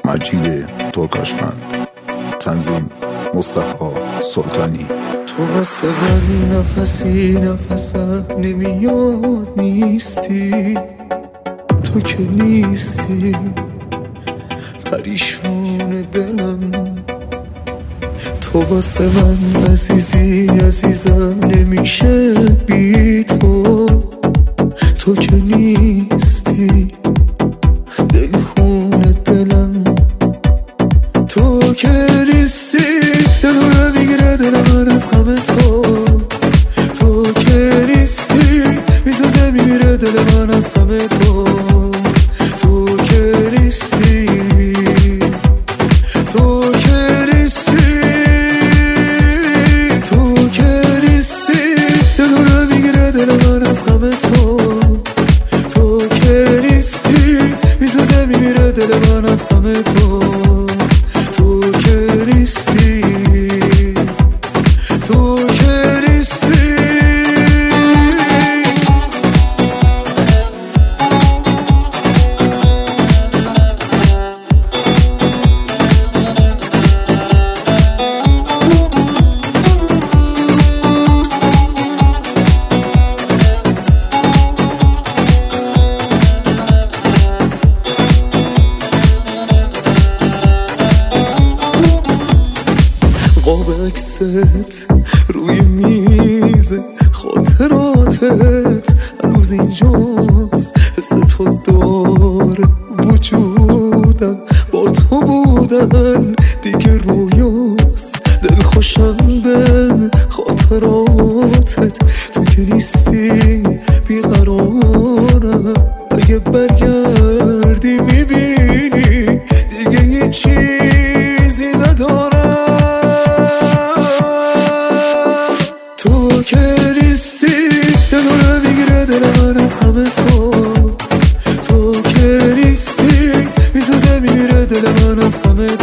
مجید ترکاشفند، تنظیم مصطفی سلطانی. تو واسه من نفسی نفسم نمیاد نیستی، تو که نیستی پریشون دلم. تو واسه من عزیزی عزیزم نمیشه بی تو، تو که نیستی دلخون دلم. تو که نیستی دلو رو میگیره دل من از غم تو، تو که نیستی میسوزه میمیره دل من از غم تو. تو که نیستی، تو که نیستی، تو که نیستی دلو رو میگیره دل من از غم تو، تو که نیستی میسوزه میمیره دل من از غم تو. تو که نیستی، تو که نیستی. قاب عکست روی میز خاطراتت هنوز اینجاست، حس تو داره وجودم، با تو بودن دیگه رویاست. دل خوشم به خاطراتت، تو که نیستی بیقرارم. اگه برگردی میبینی دیگه یه چیزی ندارم. تو که نیستی دلو رو میگیره دل من از غم تو، تو که نیستی میسوزه میمیره دل من از غم تو.